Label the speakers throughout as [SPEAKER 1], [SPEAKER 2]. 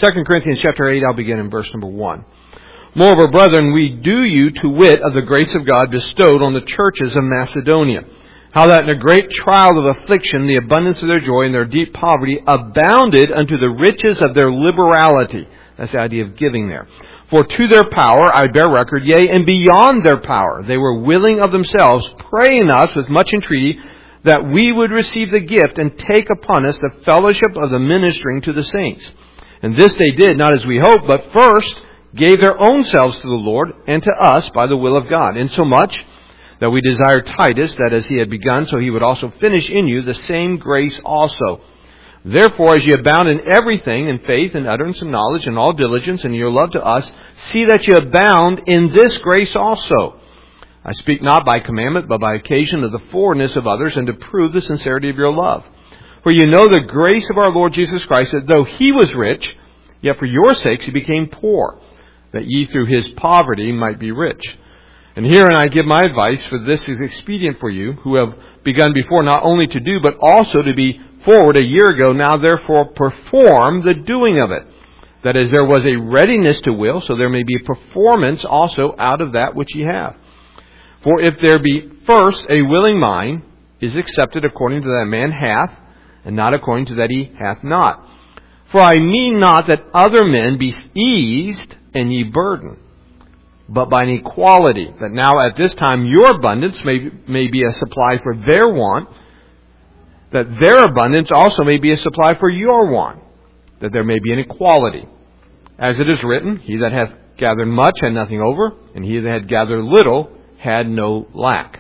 [SPEAKER 1] 2 Corinthians chapter 8, I'll begin in verse number 1. Moreover, brethren, we do you to wit of the grace of God bestowed on the churches of Macedonia, how that in a great trial of affliction, the abundance of their joy and their deep poverty abounded unto the riches of their liberality. That's the idea of giving there. For to their power I bear record, yea, and beyond their power, they were willing of themselves, praying us with much entreaty, that we would receive the gift and take upon us the fellowship of the ministering to the saints. And this they did, not as we hoped, but first gave their own selves to the Lord and to us by the will of God, insomuch that we desire Titus, that as he had begun, so he would also finish in you the same grace also. Therefore, as ye abound in everything, in faith and utterance and knowledge and all diligence and your love to us, see that ye abound in this grace also. I speak not by commandment, but by occasion of the forwardness of others, and to prove the sincerity of your love. For you know the grace of our Lord Jesus Christ, that though he was rich, yet for your sakes he became poor, that ye through his poverty might be rich. And herein I give my advice, for this is expedient for you, who have begun before not only to do, but also to be forward a year ago. Now therefore perform the doing of it. That is, there was a readiness to will, so there may be a performance also out of that which ye have. For if there be first a willing mind, is accepted according to that man hath, and not according to that he hath not. For I mean not that other men be eased and ye burden, but by an equality, that now at this time your abundance may be a supply for their want, that their abundance also may be a supply for your want, that there may be an equality. As it is written, he that hath gathered much had nothing over, and he that had gathered little had no lack.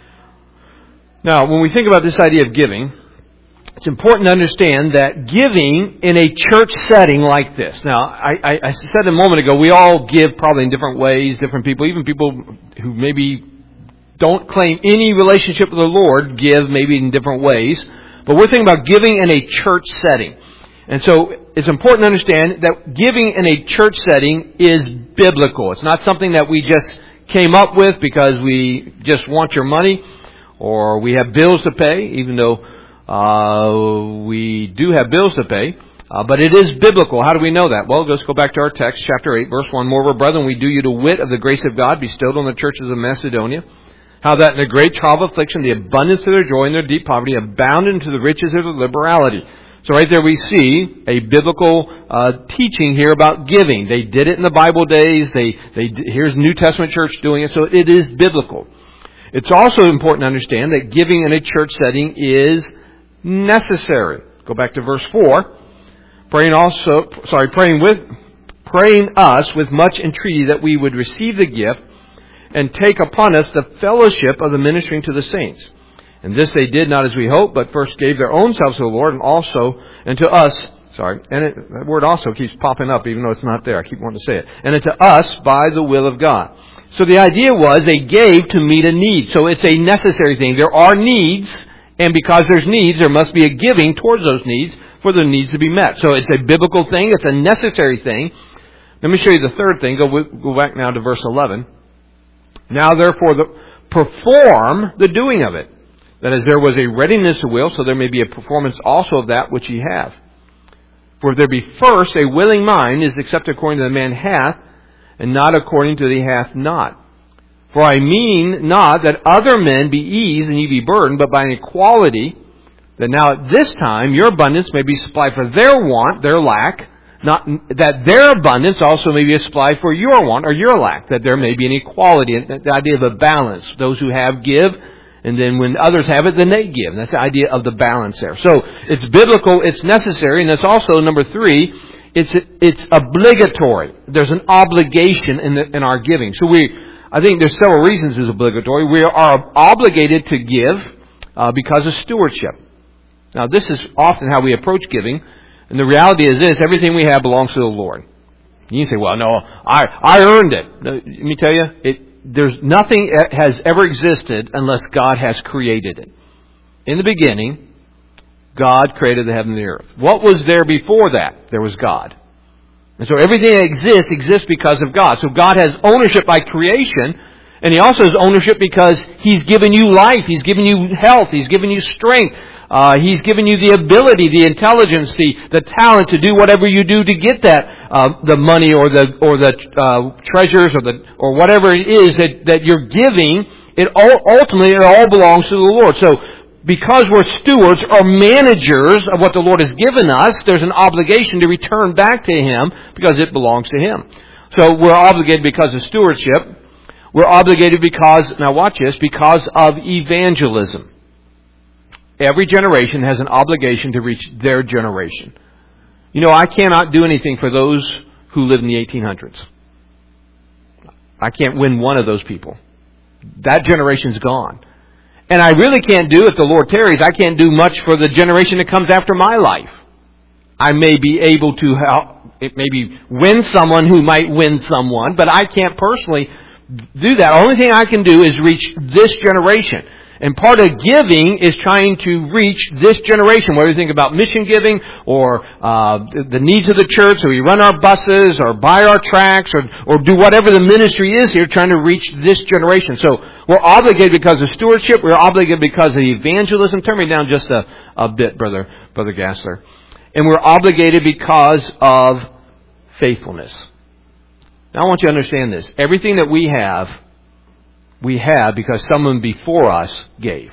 [SPEAKER 1] Now, when we think about this idea of giving, it's important to understand that giving in a church setting like this. Now, I said a moment ago, we all give probably in different ways, different people, even people who maybe don't claim any relationship with the Lord, give maybe in different ways. But we're thinking about giving in a church setting. And so it's important to understand that giving in a church setting is biblical. It's not something that we just came up with because we just want your money or we have bills to pay, even though we do have bills to pay. But it is biblical. How do we know that? Well, let's go back to our text, chapter 8, verse 1. Moreover, brethren, we do you to wit of the grace of God bestowed on the churches of Macedonia, how that in a great trial of affliction, the abundance of their joy and their deep poverty abounded into the riches of their liberality. So right there we see a biblical teaching here about giving. They did it in the Bible days. Here's New Testament church doing it. So it is biblical. It's also important to understand that giving in a church setting is necessary. Go back to verse 4. Praying us with much entreaty that we would receive the gift and take upon us the fellowship of the ministering to the saints. And this they did not as we hoped, but first gave their own selves to the Lord and to us. That word also keeps popping up even though it's not there. I keep wanting to say it. And to us by the will of God. So the idea was they gave to meet a need. So it's a necessary thing. There are needs, and because there's needs, there must be a giving towards those needs for the needs to be met. So it's a biblical thing. It's a necessary thing. Let me show you the third thing. Go back now to verse 11. Now therefore perform the doing of it. That is, there was a readiness to will, so there may be a performance also of that which ye have. For if there be first a willing mind, is accepted according to the man hath, and not according to the hath not. For I mean not that other men be eased and ye be burdened, but by an equality, that now at this time your abundance may be supplied for their want, their lack, not that their abundance also may be a supply for your want or your lack, that there may be an equality, the idea of a balance. Those who have give, and then when others have it, then they give. That's the idea of the balance there. So it's biblical, it's necessary, and it's also, number 3, it's obligatory. There's an obligation in our giving. So I think there's several reasons it's obligatory. We are obligated to give because of stewardship. Now this is often how we approach giving, and the reality is this: everything we have belongs to the Lord. You can say, well, no, I earned it. Let me tell you, there's nothing that has ever existed unless God has created it. In the beginning, God created the heaven and the earth. What was there before that? There was God. And so everything that exists because of God. So God has ownership by creation, and He also has ownership because He's given you life, He's given you health, He's given you strength. He's given you the ability, the intelligence, the talent to do whatever you do to get that, the money or the treasures or whatever it is that you're giving. Ultimately, it all belongs to the Lord. So, because we're stewards or managers of what the Lord has given us, there's an obligation to return back to Him because it belongs to Him. So we're obligated because of stewardship. We're obligated because, now watch this, because of evangelism. Every generation has an obligation to reach their generation. You know, I cannot do anything for those who live in the 1800s. I can't win one of those people. That generation's gone. And I really can't do, if the Lord tarries, I can't do much for the generation that comes after my life. I may be able to help, maybe win someone who might win someone, but I can't personally do that. The only thing I can do is reach this generation. And part of giving is trying to reach this generation, whether you think about mission giving or the needs of the church, so we run our buses or buy our tracts or do whatever the ministry is here, trying to reach this generation. So we're obligated because of stewardship. We're obligated because of evangelism. Turn me down just a bit, Brother Gassler. And we're obligated because of faithfulness. Now I want you to understand this. Everything that we have because someone before us gave.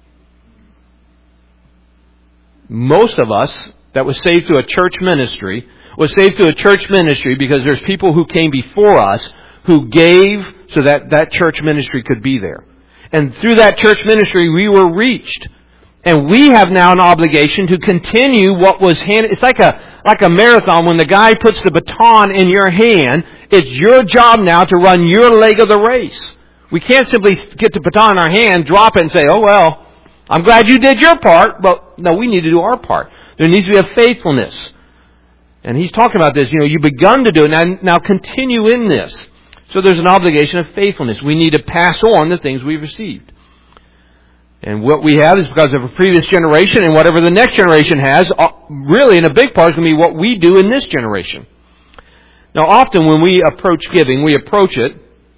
[SPEAKER 1] Most of us that was saved through a church ministry was saved through a church ministry because there's people who came before us who gave so that that church ministry could be there. And through that church ministry we were reached. And we have now an obligation to continue what was handed. It's like a marathon. When the guy puts the baton in your hand, it's your job now to run your leg of the race. We can't simply get the baton in our hand, drop it, and say, oh, well, I'm glad you did your part. But no, we need to do our part. There needs to be a faithfulness. And he's talking about this. You know, you've begun to do it. Now continue in this. So there's an obligation of faithfulness. We need to pass on the things we've received. And what we have is because of a previous generation, and whatever the next generation has, really in a big part is going to be what we do in this generation. Now often when we approach giving, we've approached it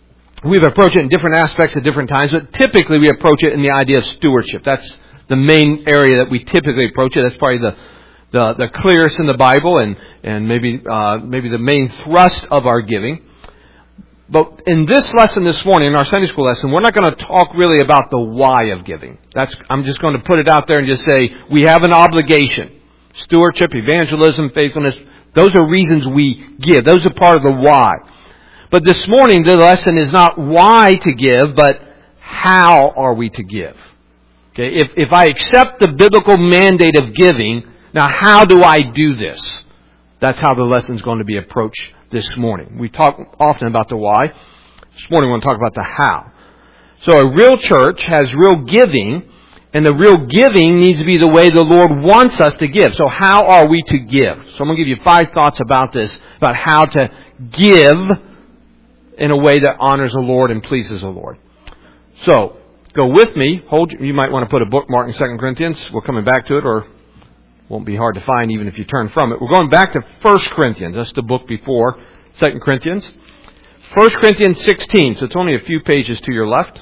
[SPEAKER 1] in different aspects at different times, but typically we approach it in the idea of stewardship. That's the main area that we typically approach it. That's probably the clearest in the Bible and maybe the main thrust of our giving. But in this lesson this morning, in our Sunday school lesson, we're not going to talk really about the why of giving. I'm just going to put it out there and just say we have an obligation. Stewardship, evangelism, faithfulness, those are reasons we give. Those are part of the why. But this morning, the lesson is not why to give, but how are we to give. Okay, if I accept the biblical mandate of giving, now how do I do this? That's how the lesson is going to be approached this morning. We talk often about the why. This morning we want to talk about the how. So a real church has real giving, and the real giving needs to be the way the Lord wants us to give. So how are we to give? So I'm going to give you 5 thoughts about this, about how to give in a way that honors the Lord and pleases the Lord. So, go with me. You might want to put a bookmark in 2 Corinthians. We're coming back to it, or won't be hard to find even if you turn from it. We're going back to 1 Corinthians. That's the book before 2 Corinthians. 1 Corinthians 16. So it's only a few pages to your left.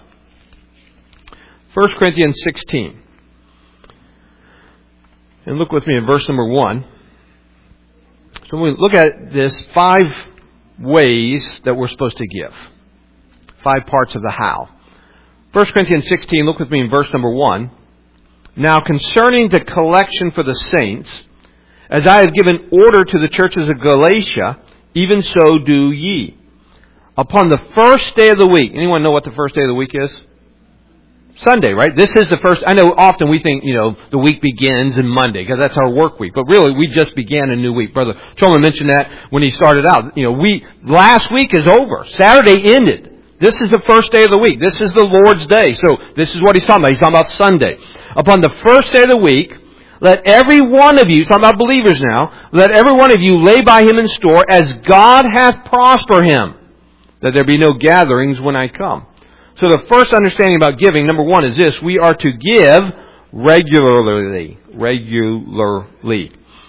[SPEAKER 1] 1 Corinthians 16. And look with me in verse number 1. So when we look at this, 5 ways that we're supposed to give. 5 parts of the how. 1 Corinthians 16, look with me in verse number 1. Now concerning the collection for the saints, as I have given order to the churches of Galatia, even so do ye. Upon the first day of the week. Anyone know what the first day of the week is? Sunday, right? This is the first. I know often we think, the week begins in Monday because that's our work week. But really, we just began a new week. Brother Truman mentioned that when he started out. Last week is over. Saturday ended. This is the first day of the week. This is the Lord's day. So this is what he's talking about. He's talking about Sunday. Upon the first day of the week, let every one of you, he's talking about believers now, let every one of you lay by him in store as God hath prospered him, that there be no gatherings when I come. So the first understanding about giving, number 1, is this. We are to give regularly. Regularly.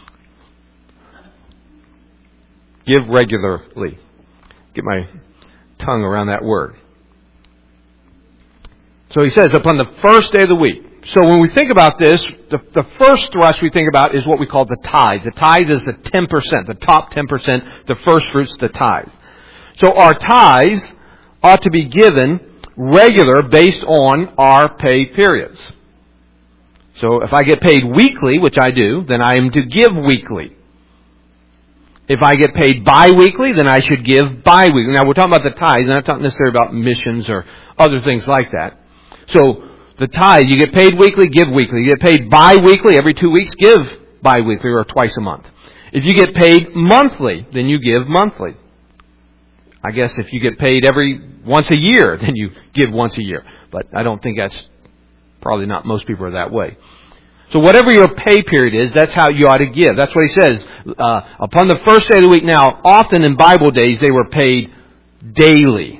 [SPEAKER 1] Give regularly. Get my tongue around that word. So he says, upon the first day of the week. So when we think about this, the first thrust we think about is what we call the tithe. The tithe is the 10%, the top 10%, the first fruits, the tithe. So our tithes ought to be given regular based on our pay periods. So if I get paid weekly, which I do, then I am to give weekly. If I get paid bi-weekly, then I should give bi-weekly. Now we're talking about the tithe, and I'm not talking necessarily about missions or other things like that. So the tithe, you get paid weekly, give weekly. You get paid bi-weekly, every 2 weeks, give bi-weekly or twice a month. If you get paid monthly, then you give monthly. I guess if you get paid once a year, then you give once a year. But I don't think that's probably not most people are that way. So whatever your pay period is, that's how you ought to give. That's what he says. Upon the first day of the week. Now, often in Bible days, they were paid daily.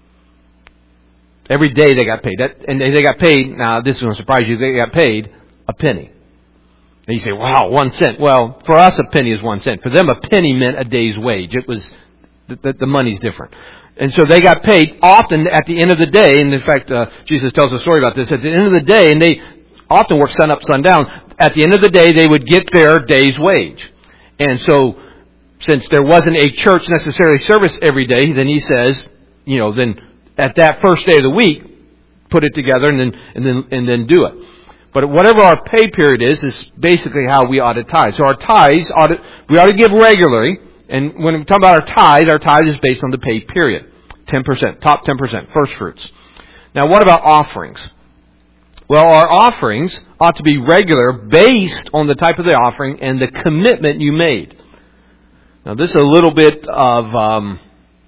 [SPEAKER 1] Every day they got paid. And they got paid, now this is going to surprise you, they got paid a penny. And you say, wow, 1 cent. Well, for us a penny is 1 cent. For them a penny meant a day's wage. It was, the money's different. And so they got paid often at the end of the day. And in fact, Jesus tells a story about this. At the end of the day, and they often work sun up, sundown. At the end of the day, they would get their day's wage. And so, since there wasn't a church necessarily service every day, then he says, then at that first day of the week, put it together and then do it. But whatever our pay period is basically how we ought to tithe. So our tithes we ought to give regularly. And when we talk about our tithe is based on the pay period. 10%, top 10%, first fruits. Now what about offerings? Well, our offerings ought to be regular based on the type of the offering and the commitment you made. Now this is a little bit of,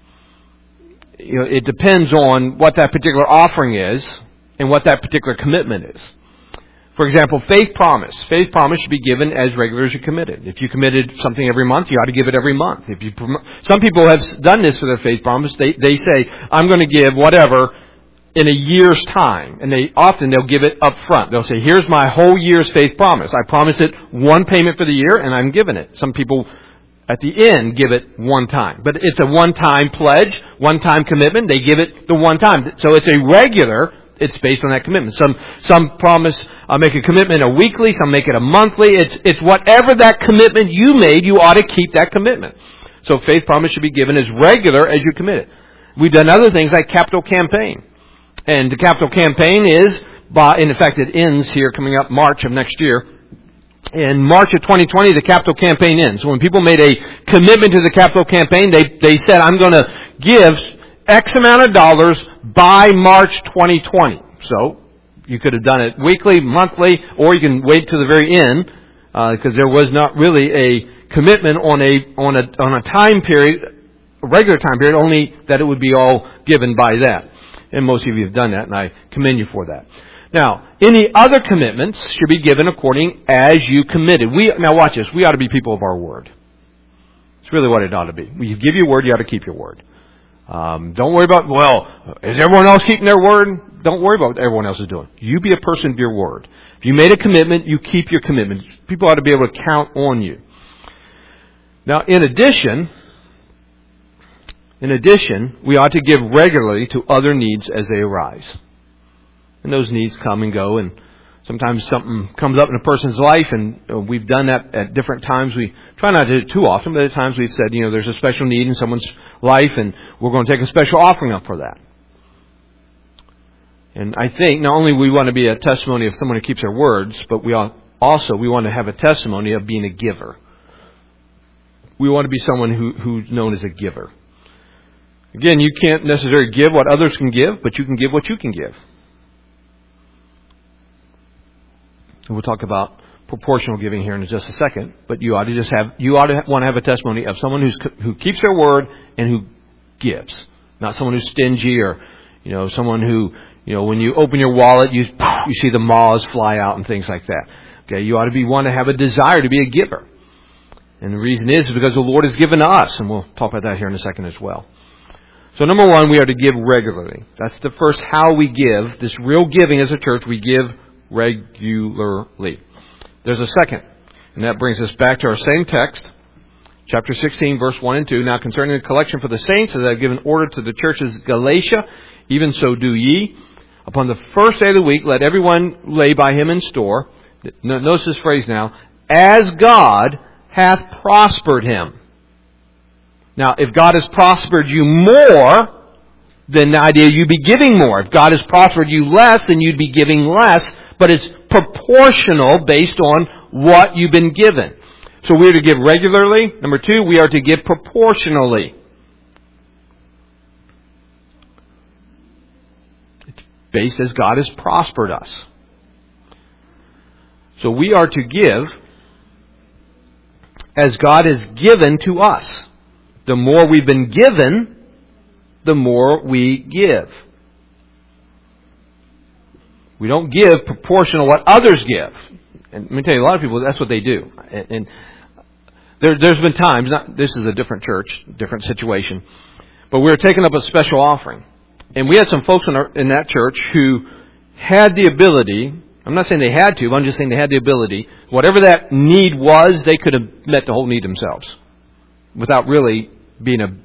[SPEAKER 1] it depends on what that particular offering is and what that particular commitment is. For example, faith promise. Faith promise should be given as regular as you committed. If you committed something every month, you ought to give it every month. Some people have done this for their faith promise. They say, I'm going to give whatever in a year's time. And they'll give it up front. They'll say, here's my whole year's faith promise. I promised it one payment for the year and I'm giving it. Some people at the end give it one time. But it's a one-time pledge, one-time commitment. They give it the one time. So it's a regular. It's based on that commitment. Some promise make a commitment a weekly, some make it a monthly. It's whatever that commitment you made, you ought to keep that commitment. So faith promise should be given as regular as you commit it. We've done other things like capital campaign. And the capital campaign is, in fact it ends here coming up March of next year. In March of 2020, the capital campaign ends. So when people made a commitment to the capital campaign, they said, I'm going to give X amount of dollars by March 2020. So you could have done it weekly, monthly, or you can wait to the very end because there was not really a commitment on a time period, a regular time period, only that it would be all given by that. And most of you have done that, and I commend you for that. Now, any other commitments should be given according as you committed. Now watch this. We ought to be people of our word. It's really what it ought to be. When you give your word, you ought to keep your word. Don't worry about, is everyone else keeping their word? Don't worry about what everyone else is doing. You be a person of your word. If you made a commitment, you keep your commitment. People ought to be able to count on you. Now, in addition, we ought to give regularly to other needs as they arise. And those needs come and go, and sometimes something comes up in a person's life, and we've done that at different times. We try not to do it too often, but at times we've said, there's a special need in someone's life, and we're going to take a special offering up for that. And I think not only we want to be a testimony of someone who keeps their words, but we want to have a testimony of being a giver. We want to be someone who's known as a giver. Again, you can't necessarily give what others can give, but you can give what you can give. And we'll talk about proportional giving here in just a second, but you ought to want to have a testimony of someone who keeps their word and who gives, not someone who's stingy or someone who when you open your wallet you see the moths fly out and things like that. Okay, you ought to want to have a desire to be a giver, and the reason is because the Lord has given to us, and we'll talk about that here in a second as well. So number one, we are to give regularly. That's the first how we give. This real giving as a church, we give regularly. There's a second, and that brings us back to our same text, chapter 16, verse 1 and 2. Now concerning the collection for the saints, as I have given order to the churches of Galatia, even so do ye. Upon the first day of the week, let everyone lay by him in store. Notice this phrase now. As God hath prospered him. Now, if God has prospered you more, then the idea you'd be giving more. If God has prospered you less, then you'd be giving less. But it's proportional based on what you've been given. So we are to give regularly. Number 2, we are to give proportionally. It's based as God has prospered us. So we are to give as God has given to us. The more we've been given, the more we give. We don't give proportional to what others give. And let me tell you, a lot of people, that's what they do. And there's been times, this is a different church, different situation, but we were taking up a special offering. And we had some folks in that church who had the ability, I'm not saying they had to, but I'm just saying they had the ability, whatever that need was, they could have met the whole need themselves without really being a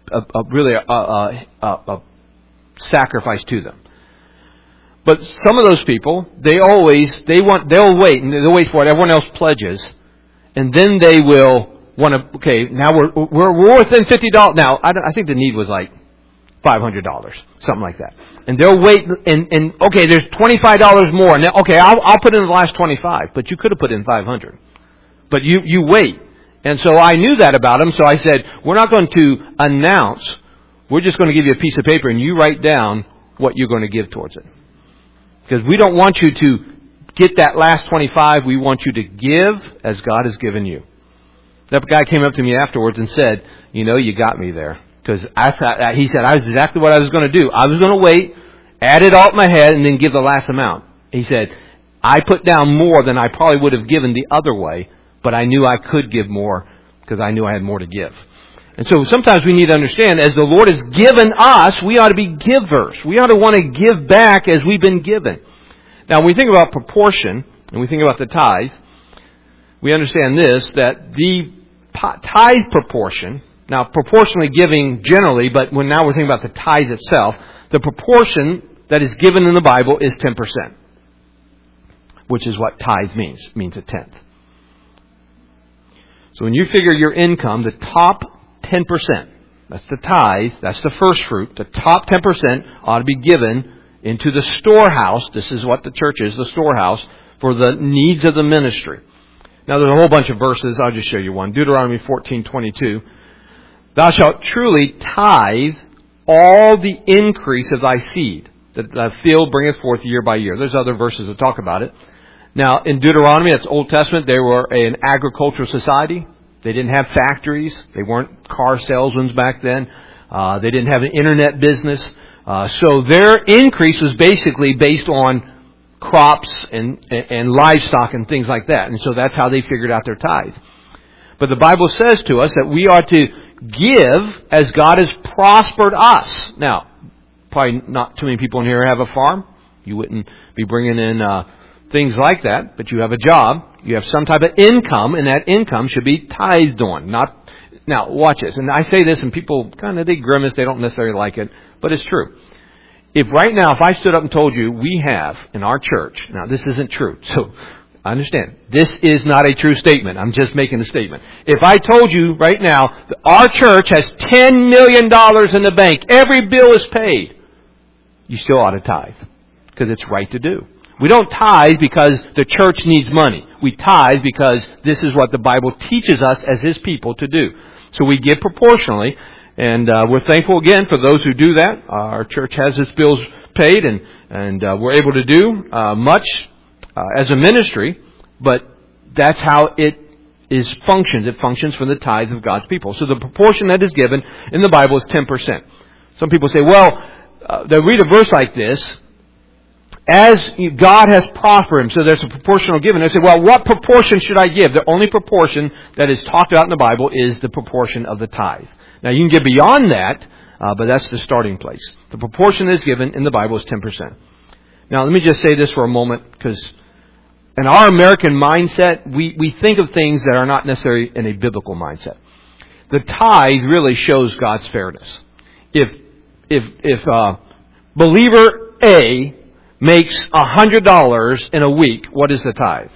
[SPEAKER 1] sacrifice to them. But some of those people, they'll wait for what everyone else pledges, and then they will want to. Okay, now we're within $50. Now I think the need was like $500, something like that, and they'll wait and okay, there's $25 more, and then, okay, I'll put in the last $25, but you could have put in $500, but you wait. And so I knew that about them, so I said, we're not going to announce, we're just going to give you a piece of paper and you write down what you're going to give towards it. Because we don't want you to get that last 25, we want you to give as God has given you. That guy came up to me afterwards and said, you got me there. Because he said, I was exactly what I was going to do. I was going to wait, add it all in my head, and then give the last amount. He said, I put down more than I probably would have given the other way, but I knew I could give more because I knew I had more to give. And so sometimes we need to understand, as the Lord has given us, we ought to be givers. We ought to want to give back as we've been given. Now, when we think about proportion, and we think about the tithe, we understand this, that the tithe proportion, now proportionally giving generally, but now we're thinking about the tithe itself, the proportion that is given in the Bible is 10%, which is what tithe means a tenth. So when you figure your income, the top 10%, that's the tithe, that's the first fruit, the top 10% ought to be given into the storehouse. This is what the church is, the storehouse, for the needs of the ministry. Now there's a whole bunch of verses, I'll just show you one. Deuteronomy 14:22. Thou shalt truly tithe all the increase of thy seed, that thy field bringeth forth year by year. There's other verses that talk about it. Now, in Deuteronomy, that's Old Testament, they were an agricultural society. They didn't have factories. They weren't car salesmen back then. They didn't have an internet business. So their increase was basically based on crops and livestock and things like that. And so that's how they figured out their tithe. But the Bible says to us that we are to give as God has prospered us. Now, probably not too many people in here have a farm. You wouldn't be bringing in things like that, but you have a job, you have some type of income, and that income should be tithed on. Now, watch this, and I say this, and people they grimace, they don't necessarily like it, but it's true. If I stood up and told you we have in our church, now this isn't true, so I understand, this is not a true statement, I'm just making a statement. If I told you right now, that our church has $10 million in the bank, every bill is paid, you still ought to tithe, because it's right to do. We don't tithe because the church needs money. We tithe because this is what the Bible teaches us as His people to do. So we give proportionally, and we're thankful again for those who do that. Our church has its bills paid, and we're able to do much as a ministry, but that's how it functions. It functions from the tithe of God's people. So the proportion that is given in the Bible is 10%. Some people say, they'll read a verse like this, as God has prospered him, so there's a proportional giving. They say, what proportion should I give? The only proportion that is talked about in the Bible is the proportion of the tithe. Now, you can get beyond that, but that's the starting place. The proportion that is given in the Bible is 10%. Now, let me just say this for a moment, because in our American mindset, we think of things that are not necessarily in a biblical mindset. The tithe really shows God's fairness. If believer A makes $100 in a week, what is the tithe?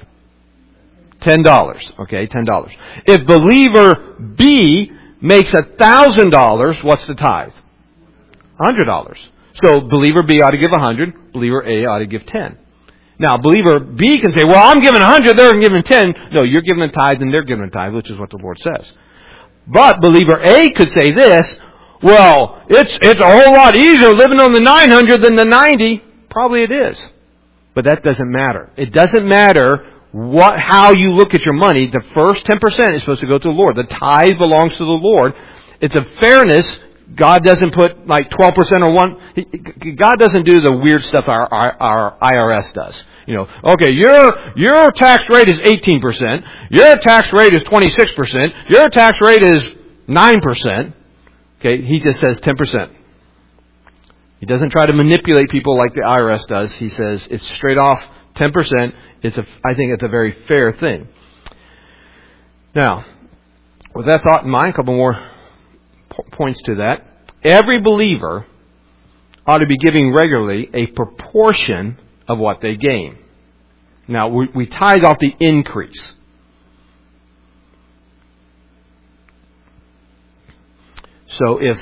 [SPEAKER 1] $10. Okay, $10. If believer B makes $1,000, what's the tithe? $100. So believer B ought to give 100. Believer A ought to give 10. Now, believer B can say, well, I'm giving 100, they're giving 10. No, you're giving a tithe and they're giving a tithe, which is what the Lord says. But believer A could say this, well, it's a whole lot easier living on the 900 than the 90. Probably it is. But that doesn't matter. It doesn't matter how you look at your money. The first 10% is supposed to go to the Lord. The tithe belongs to the Lord. It's a fairness. God doesn't put like 12% or one. God doesn't do the weird stuff our IRS does. You know, okay, your tax rate is 18%. Your tax rate is 26%. Your tax rate is 9%. Okay, he just says 10%. He doesn't try to manipulate people like the IRS does. He says it's straight off 10%. I think it's a very fair thing. Now, with that thought in mind, a couple more points to that. Every believer ought to be giving regularly a proportion of what they gain. Now, we tithe off the increase. So if,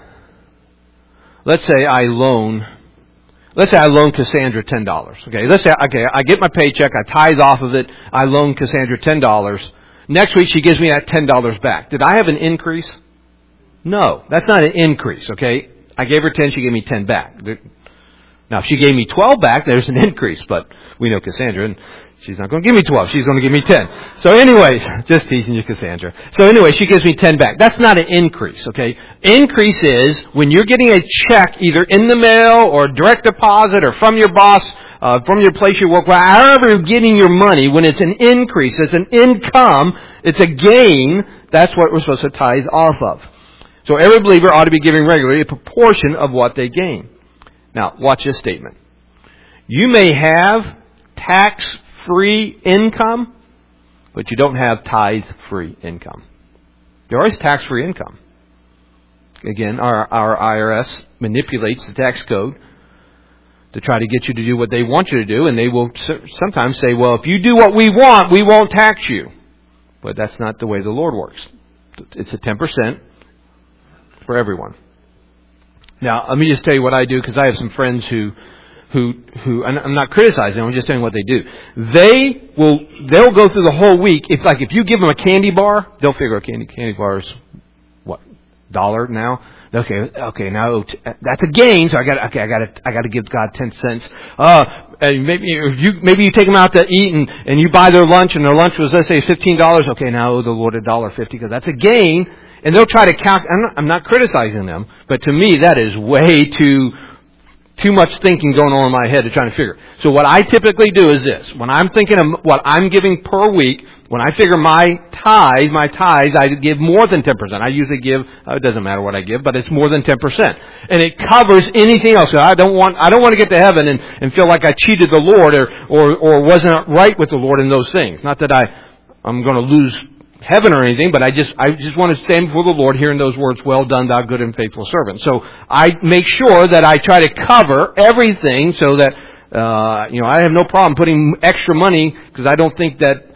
[SPEAKER 1] let's say I loan Cassandra $10. Okay, let's say, I get my paycheck, I tithe off of it, I loan Cassandra $10. Next week she gives me that $10 back. Did I have an increase? No, that's not an increase, okay? I gave her 10, she gave me 10 back. Now, if she gave me 12 back, there's an increase, but we know Cassandra, and she's not going to give me 12, she's going to give me 10. So anyways, just teasing you, Cassandra. So anyway, she gives me 10 back. That's not an increase, okay? Increase is when you're getting a check either in the mail or direct deposit or from your boss, from your place you work, however you're getting your money, when it's an increase, it's an income, it's a gain, that's what we're supposed to tithe off of. So every believer ought to be giving regularly a proportion of what they gain. Now, watch this statement. You may have tax-free income, but you don't have tithe-free income. There is tax-free income. Again, our IRS manipulates the tax code to try to get you to do what they want you to do, and they will sometimes say, well, if you do what we want, we won't tax you. But that's not the way the Lord works. It's a 10% for everyone. Now, let me just tell you what I do, because I have some friends who, and I'm not criticizing them, I'm just telling you what they do. They'll go through the whole week. If you give them a candy bar, they'll figure a candy bar is, what, $1 now? Okay, now that's a gain, so I got to give God 10 cents. Maybe you take them out to eat and you buy their lunch, and their lunch was, let's say, $15. Okay, now I owe the Lord $1.50, because that's a gain. And they'll try to count. I'm not criticizing them, but to me that is way too much thinking going on in my head to try to figure. So what I typically do is this: when I'm thinking of what I'm giving per week, when I figure my tithes, I give more than 10%. I usually give. It doesn't matter what I give, but it's more than 10%, and it covers anything else. So I don't want to get to heaven and feel like I cheated the Lord or wasn't right with the Lord in those things. Not that I'm going to lose heaven or anything, but I just want to stand before the Lord hearing those words, well done, thou good and faithful servant. So I make sure that I try to cover everything so that, I have no problem putting extra money, because I don't think you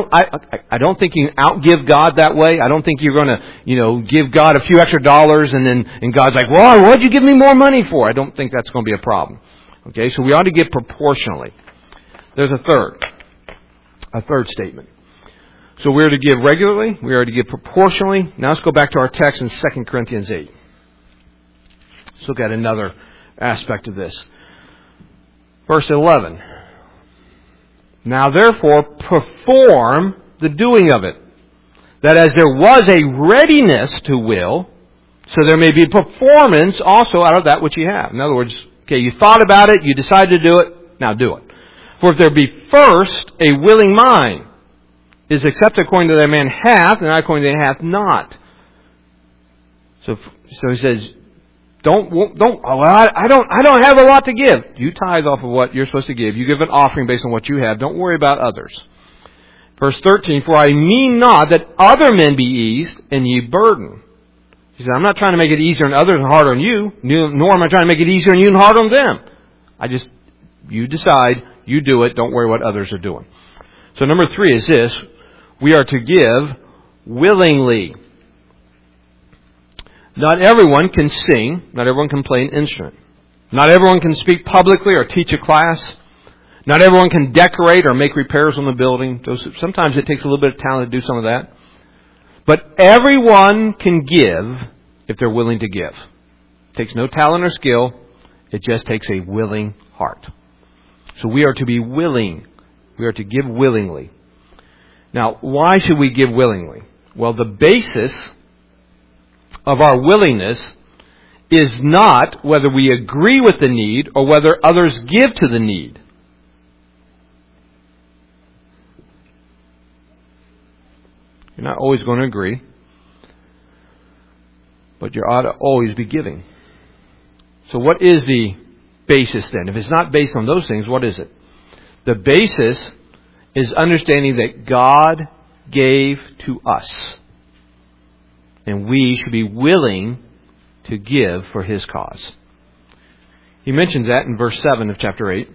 [SPEAKER 1] can outgive God that way. I don't think you're going to, give God a few extra dollars and God's like, well, what'd you give me more money for? I don't think that's going to be a problem. Okay, so we ought to give proportionally. There's a third statement. So we are to give regularly. We are to give proportionally. Now let's go back to our text in 2 Corinthians 8. Let's look at another aspect of this. Verse 11. Now therefore perform the doing of it, that as there was a readiness to will, so there may be performance also out of that which you have. In other words, okay, you thought about it, you decided to do it, now do it. For if there be first a willing mind, is accepted according to that man hath, and not according to that hath not. So he says, I don't have a lot to give. You tithe off of what you're supposed to give. You give an offering based on what you have. Don't worry about others. Verse 13, for I mean not that other men be eased, and ye burden. He said, I'm not trying to make it easier on others and harder on you, nor am I trying to make it easier on you and harder on them. You decide. You do it. Don't worry what others are doing. So number 3 is this. We are to give willingly. Not everyone can sing. Not everyone can play an instrument. Not everyone can speak publicly or teach a class. Not everyone can decorate or make repairs on the building. Sometimes it takes a little bit of talent to do some of that. But everyone can give if they're willing to give. It takes no talent or skill. It just takes a willing heart. So we are to be willing. We are to give willingly. Now, why should we give willingly? Well, the basis of our willingness is not whether we agree with the need or whether others give to the need. You're not always going to agree, but you ought to always be giving. So what is the basis then? If it's not based on those things, what is it? The basis is understanding that God gave to us. And we should be willing to give for His cause. He mentions that in verse 7 of chapter 8.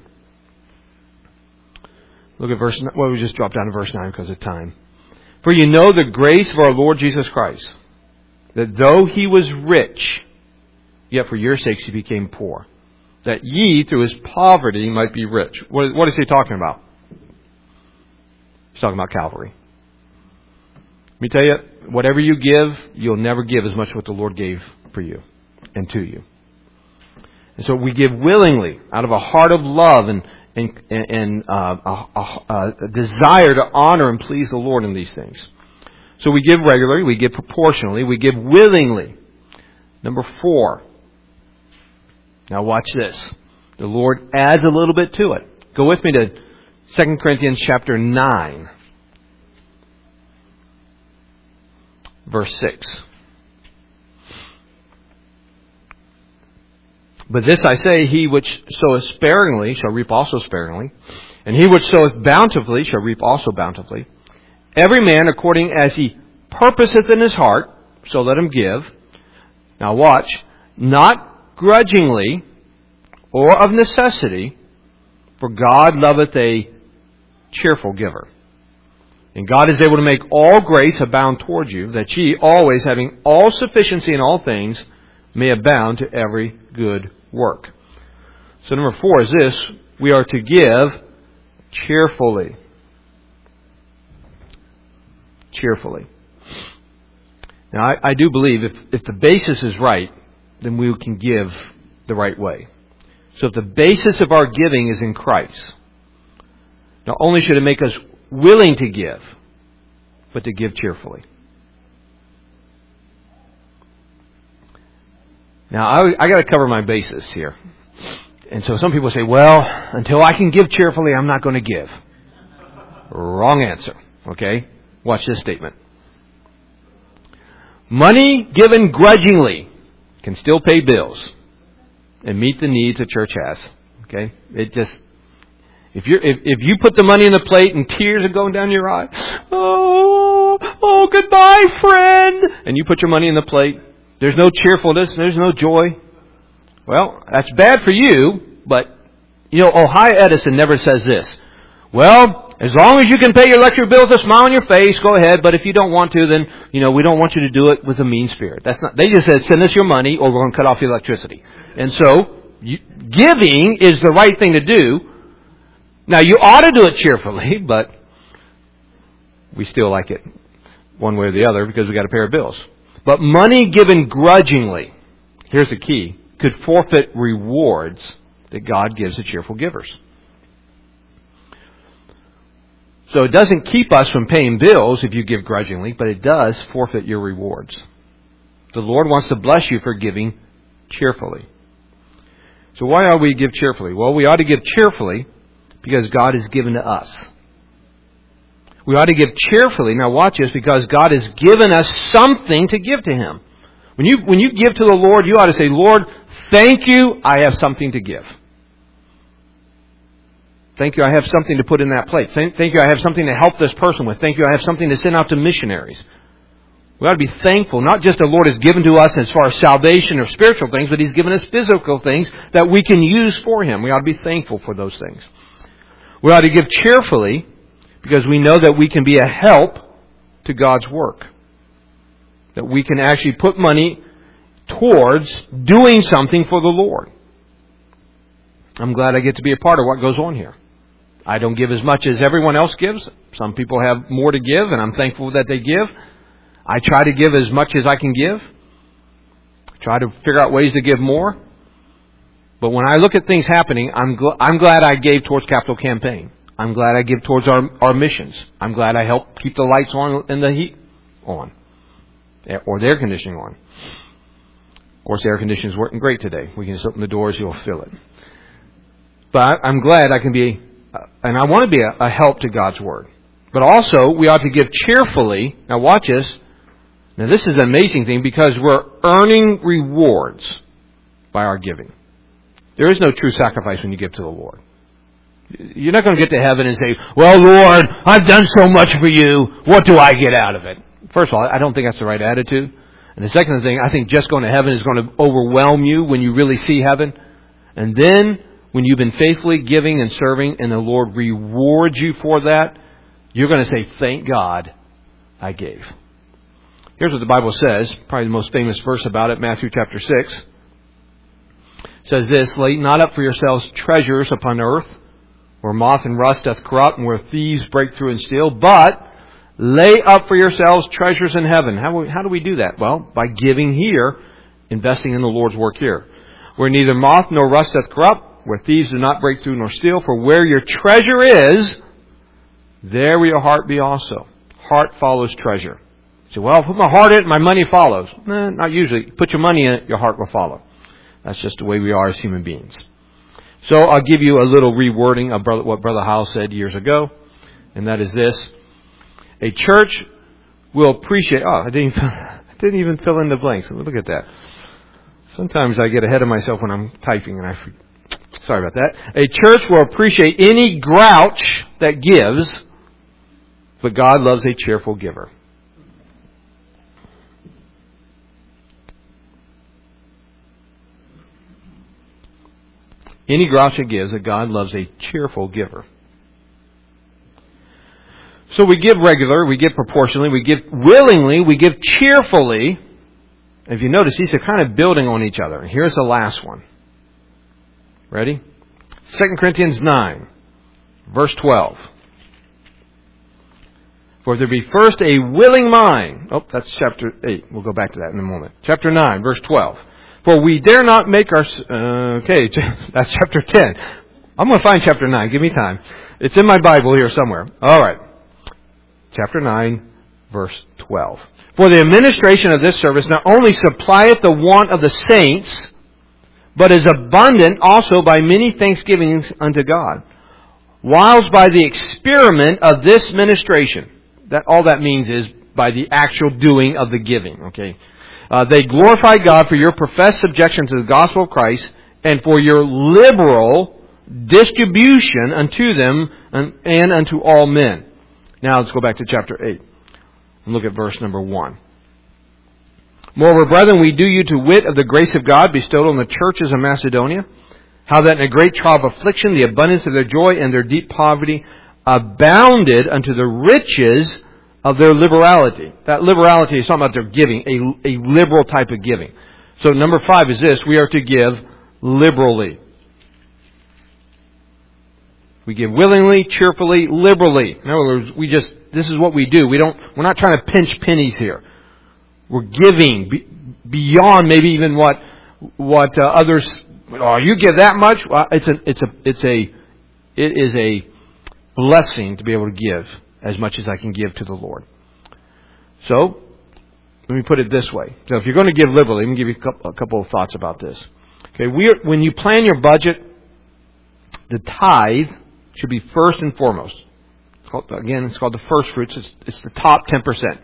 [SPEAKER 1] Look at verse 9. Well, we just dropped down to verse 9 because of time. For you know the grace of our Lord Jesus Christ, that though He was rich, yet for your sakes He became poor, that ye through His poverty might be rich. What is He talking about? He's talking about Calvary. Let me tell you, whatever you give, you'll never give as much as what the Lord gave for you and to you. And so we give willingly out of a heart of love and a desire to honor and please the Lord in these things. So we give regularly, we give proportionally, we give willingly. Number 4. Now watch this. The Lord adds a little bit to it. Go with me to 2 Corinthians chapter 9. Verse 6. But this I say, he which soweth sparingly shall reap also sparingly, and he which soweth bountifully shall reap also bountifully. Every man according as he purposeth in his heart, so let him give. Now watch, not grudgingly or of necessity, for God loveth a cheerful giver. And God is able to make all grace abound toward you, that ye always, having all sufficiency in all things, may abound to every good work. So number 4 is this. We are to give cheerfully. Cheerfully. Now, I do believe if the basis is right, then we can give the right way. So if the basis of our giving is in Christ, not only should it make us willing to give, but to give cheerfully. Now, I got to cover my bases here. And so some people say, well, until I can give cheerfully, I'm not going to give. Wrong answer. Okay? Watch this statement. Money given grudgingly can still pay bills and meet the needs a church has. Okay? It just, if you put the money in the plate and tears are going down your eye, oh, goodbye, friend, and you put your money in the plate, there's no cheerfulness, there's no joy. Well, that's bad for you, but, Ohio Edison never says this. Well, as long as you can pay your electric bill with a smile on your face, go ahead, but if you don't want to, then, we don't want you to do it with a mean spirit. That's not, they just said, send us your money or we're going to cut off your electricity. And so, giving is the right thing to do. Now, you ought to do it cheerfully, but we still like it one way or the other because we got to pay our bills. But money given grudgingly, here's the key, could forfeit rewards that God gives to cheerful givers. So it doesn't keep us from paying bills if you give grudgingly, but it does forfeit your rewards. The Lord wants to bless you for giving cheerfully. So why ought we give cheerfully? Well, we ought to give cheerfully because God has given to us. We ought to give cheerfully. Now watch this, because God has given us something to give to Him. When you give to the Lord, you ought to say, Lord, thank you, I have something to give. Thank you, I have something to put in that plate. Thank you, I have something to help this person with. Thank you, I have something to send out to missionaries. We ought to be thankful, not just the Lord has given to us as far as salvation or spiritual things, but He's given us physical things that we can use for Him. We ought to be thankful for those things. We ought to give cheerfully because we know that we can be a help to God's work. That we can actually put money towards doing something for the Lord. I'm glad I get to be a part of what goes on here. I don't give as much as everyone else gives. Some people have more to give, and I'm thankful that they give. I try to give as much as I can give. Try to figure out ways to give more. But when I look at things happening, I'm glad I gave towards Capital Campaign. I'm glad I give towards our missions. I'm glad I help keep the lights on and the heat on. Or the air conditioning on. Of course, the air conditioning is working great today. We can just open the doors, you'll feel it. But I'm glad I can be, and I want to be a help to God's Word. But also, we ought to give cheerfully. Now watch this. Now this is an amazing thing because we're earning rewards by our giving. There is no true sacrifice when you give to the Lord. You're not going to get to heaven and say, well, Lord, I've done so much for you. What do I get out of it? First of all, I don't think that's the right attitude. And the second thing, I think just going to heaven is going to overwhelm you when you really see heaven. And then, when you've been faithfully giving and serving and the Lord rewards you for that, you're going to say, thank God I gave. Here's what the Bible says, probably the most famous verse about it, Matthew chapter 6. It says this, lay not up for yourselves treasures upon earth, where moth and rust doth corrupt, and where thieves break through and steal, but lay up for yourselves treasures in heaven. How do we do that? Well, by giving here, investing in the Lord's work here. Where neither moth nor rust doth corrupt, where thieves do not break through nor steal, for where your treasure is, there will your heart be also. Heart follows treasure. You say, well, I put my heart in it, my money follows. Not usually. Put your money in it, your heart will follow. That's just the way we are as human beings. So I'll give you a little rewording of what Brother Howell said years ago, and that is this. A church will appreciate... Oh, I didn't even fill in the blanks. Look at that. Sometimes I get ahead of myself when I'm typing, and sorry about that. A church will appreciate any grouch that gives, but God loves a cheerful giver. Any grouch that gives, that God loves a cheerful giver. So we give regular, we give proportionally, we give willingly, we give cheerfully. If you notice, these are kind of building on each other. Here's the last one. Ready? 2 Corinthians 9, verse 12. For if there be first a willing mind. Oh, that's chapter 8. We'll go back to that in a moment. Chapter 9, verse 12. For we dare not make our... okay, that's chapter 10. I'm going to find chapter 9. Give me time. It's in my Bible here somewhere. All right. Chapter 9, verse 12. For the administration of this service not only supplieth the want of the saints, but is abundant also by many thanksgivings unto God. Whilst by the experiment of this ministration, that all that means is by the actual doing of the giving, okay? They glorify God for your professed subjection to the gospel of Christ and for your liberal distribution unto them and unto all men. Now let's go back to chapter 8 and look at verse number 1. Moreover, brethren, we do you to wit of the grace of God bestowed on the churches of Macedonia, how that in a great trial of affliction, the abundance of their joy and their deep poverty abounded unto the riches of their liberality. That liberality is talking about their giving, a liberal type of giving. So number 5 is this, we are to give liberally. We give willingly, cheerfully, liberally. In other words, this is what we do. We're not trying to pinch pennies here. We're giving beyond maybe even what others. Oh, you give that much? Well, it is a blessing to be able to give as much as I can give to the Lord. So let me put it this way. So if you're going to give liberally, let me give you a couple of thoughts about this. Okay, when you plan your budget, the tithe should be first and foremost. It's called the first fruits. It's the top 10%.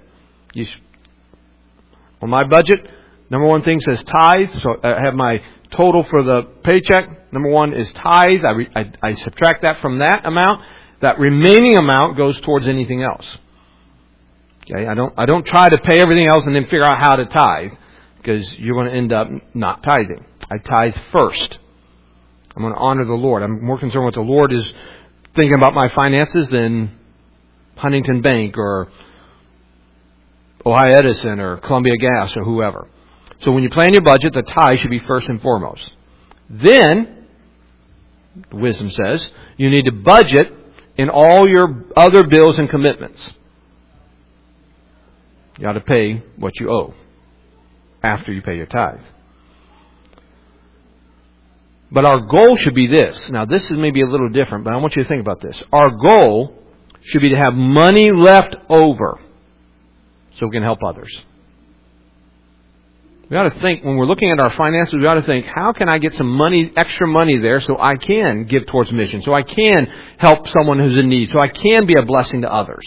[SPEAKER 1] On my budget, number one thing says tithe. So I have my total for the paycheck. Number one is tithe. I subtract that from that amount. That remaining amount goes towards anything else. Okay, I don't try to pay everything else and then figure out how to tithe, because you're going to end up not tithing. I tithe first. I'm going to honor the Lord. I'm more concerned with the Lord is thinking about my finances than Huntington Bank or Ohio Edison or Columbia Gas or whoever. So when you plan your budget, the tithe should be first and foremost. Then, wisdom says, you need to budget in all your other bills and commitments. You ought to pay what you owe after you pay your tithe. But our goal should be this. Now, this is maybe a little different, but I want you to think about this. Our goal should be to have money left over so we can help others. We ought to think, when we're looking at our finances, we ought to think, how can I get some money, extra money there so I can give towards mission, so I can help someone who's in need, so I can be a blessing to others.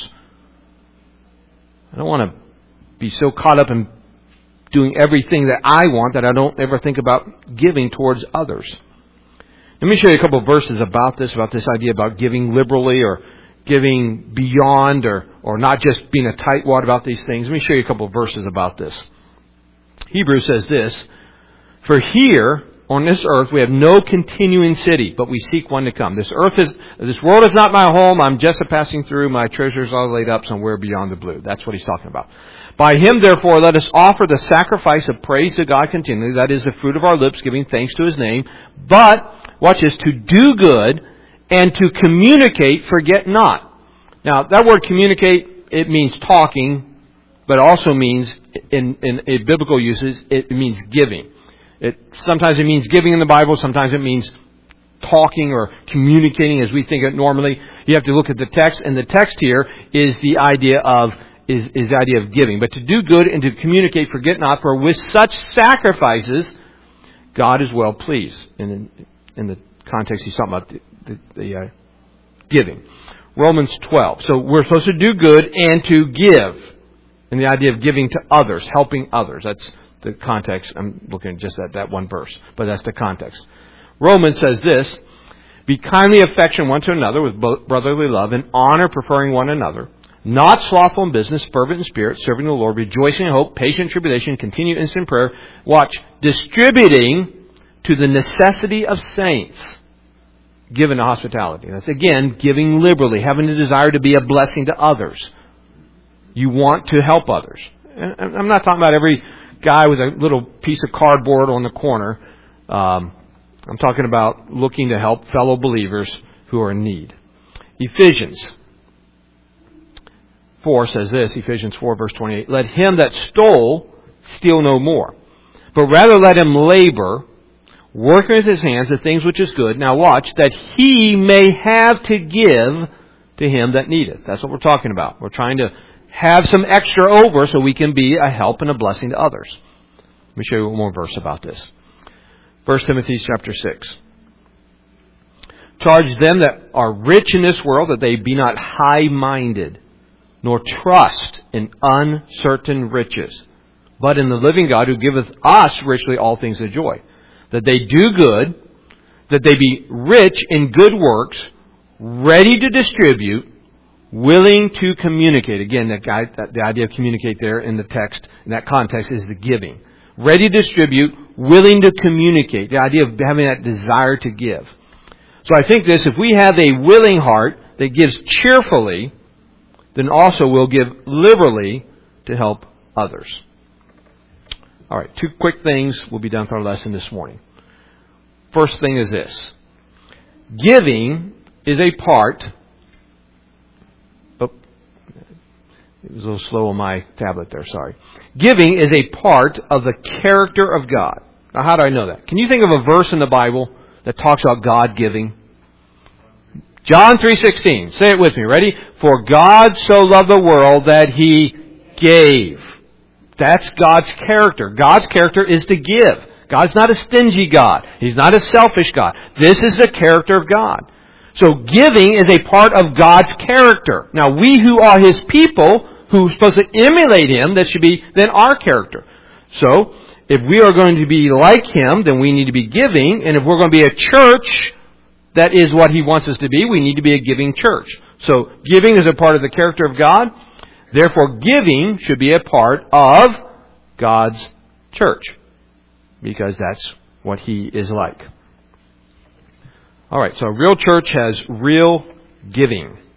[SPEAKER 1] I don't want to be so caught up in doing everything that I want that I don't ever think about giving towards others. Let me show you a couple of verses about this idea about giving liberally or giving beyond or not just being a tightwad about these things. Let me show you a couple of verses about this. Hebrews says this, "For here on this earth we have no continuing city, but we seek one to come. This world is not my home. I'm just a passing through. My treasures are laid up somewhere beyond the blue." That's what he's talking about. "By him, therefore, let us offer the sacrifice of praise to God continually. That is the fruit of our lips, giving thanks to his name. But," watch this, "to do good and to communicate, forget not." Now, that word communicate, it means talking, but also means, in biblical uses, it means giving. Sometimes it means giving in the Bible, sometimes it means talking or communicating as we think it normally. You have to look at the text, and the text here is the idea of giving. "But to do good and to communicate, forget not, for with such sacrifices God is well pleased." In the context he's talking about the giving. Romans 12. So we're supposed to do good and to give. And the idea of giving to others, helping others. That's the context. I'm looking just at that one verse, but that's the context. Romans says this, "Be kindly affectionate one to another with brotherly love, and honor, preferring one another. Not slothful in business, fervent in spirit, serving the Lord, rejoicing in hope, patient in tribulation, continue instant prayer." Watch, "distributing to the necessity of saints." Given to hospitality. That's again, giving liberally, having a desire to be a blessing to others. You want to help others. And I'm not talking about every guy with a little piece of cardboard on the corner. I'm talking about looking to help fellow believers who are in need. Ephesians 4 says this, Ephesians 4 verse 28, "Let him that stole steal no more, but rather let him labor, working with his hands the things which is good." Now watch, "that he may have to give to him that needeth." That's what we're talking about. We're trying to have some extra over so we can be a help and a blessing to others. Let me show you one more verse about this. 1 Timothy chapter 6. "Charge them that are rich in this world that they be not high-minded, nor trust in uncertain riches, but in the living God who giveth us richly all things to joy. That they do good, that they be rich in good works, ready to distribute, willing to communicate." Again, the idea of communicate there in the text, in that context, is the giving. Ready to distribute, willing to communicate. The idea of having that desire to give. So I think this, if we have a willing heart that gives cheerfully, then also we'll give liberally to help others. All right, 2 quick things. We'll be done with our lesson this morning. First thing is this. Giving is a part... It was a little slow on my tablet there, sorry. Giving is a part of the character of God. Now, how do I know that? Can you think of a verse in the Bible that talks about God giving? John 3:16. Say it with me. Ready? "For God so loved the world that He gave." That's God's character. God's character is to give. God's not a stingy God. He's not a selfish God. This is the character of God. So giving is a part of God's character. Now, we who are His people, who are supposed to emulate Him, that should be then our character. So, if we are going to be like Him, then we need to be giving. And if we're going to be a church that is what He wants us to be, we need to be a giving church. So, giving is a part of the character of God. Therefore, giving should be a part of God's church, because that's what He is like. All right, so a real church has real giving.